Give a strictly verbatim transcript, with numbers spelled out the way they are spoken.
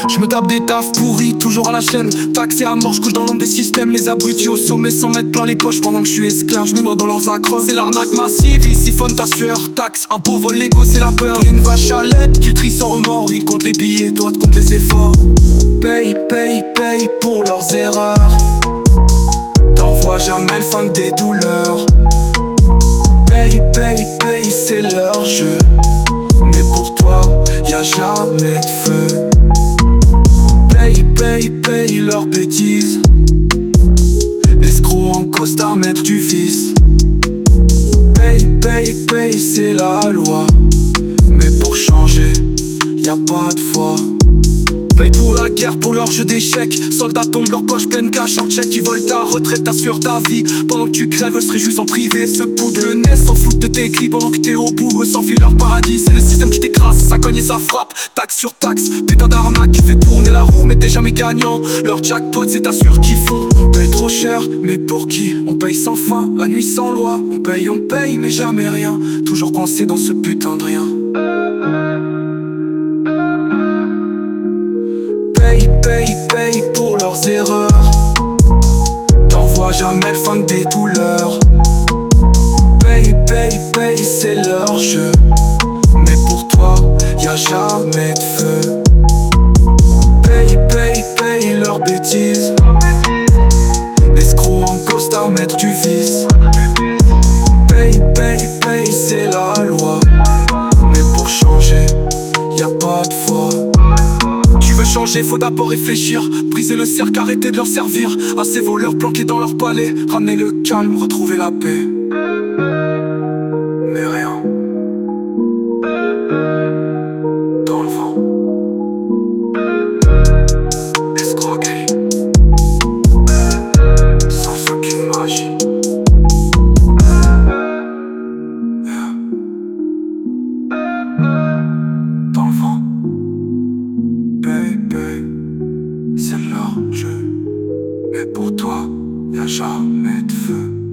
Je me tape des tafs pourris, toujours à la chaîne. Taxé à mort, je couche dans l'ombre des systèmes. Les abrutis au sommet sans mettre plein les poches. Pendant que je suis esclave, je me noie dans leurs accros. C'est l'arnaque massive, ils siphonnent ta sueur. Taxe, un pauvre l'ego, c'est la peur. Une vache à lait qui trie sans remords. Ils comptent les billets, toi te comptes les efforts. Paye, paye, paye pour leurs erreurs. T'envoies jamais le funk des douleurs. Paye, paye, paye, c'est leur jeu. Mais pour toi, y'a jamais de feu. Paye, paye, paye leurs bêtises. Escrocs en costard mettre du vice. Paye, paye, paye, c'est la loi. Mais pour changer, y'a pas de foi. Paye pour la guerre, pour leur jeu d'échecs. Soldats tombent leur poche pleine cash en check. Ils volent ta retraite, t'assurent ta vie. Pendant que tu crèves, eux seraient juste en privé. Se poudre le nez, s'en foutent de tes cris. Pendant que t'es au bout, eux s'enfuient leur paradis. C'est le système qui t'écrase, ça cogne et ça frappe. Taxe sur taxe, putain d'arnaque qui fait tourner la roue. Mais t'es jamais gagnant, leur jackpot c'est t'assure qu'ils font. On paye trop cher, mais pour qui? On paye sans fin, la nuit sans loi. On paye, on paye, mais jamais rien. Toujours coincé dans ce putain de rien. Paye, paye, paye pour leurs erreurs. T'envoies jamais le funk des douleurs. Paye, paye, paye, c'est leur jeu. Mais pour toi, y'a jamais de feu. Paye, paye, paye leurs bêtises. L'escroc en costard mettre du vice. Paye, paye, paye, c'est la loi. Mais pour changer, y'a pas de foi. Changer, faut d'abord réfléchir. Briser le cercle, arrêter de leur servir. À ces voleurs planqués dans leur palais. Ramener le calme, retrouver la paix. Mais rien. Dans le vent. Escroquerie. Sans aucune magie. Dans le vent. Paye, paye, c'est leur jeu. Mais pour toi, y'a jamais de feu.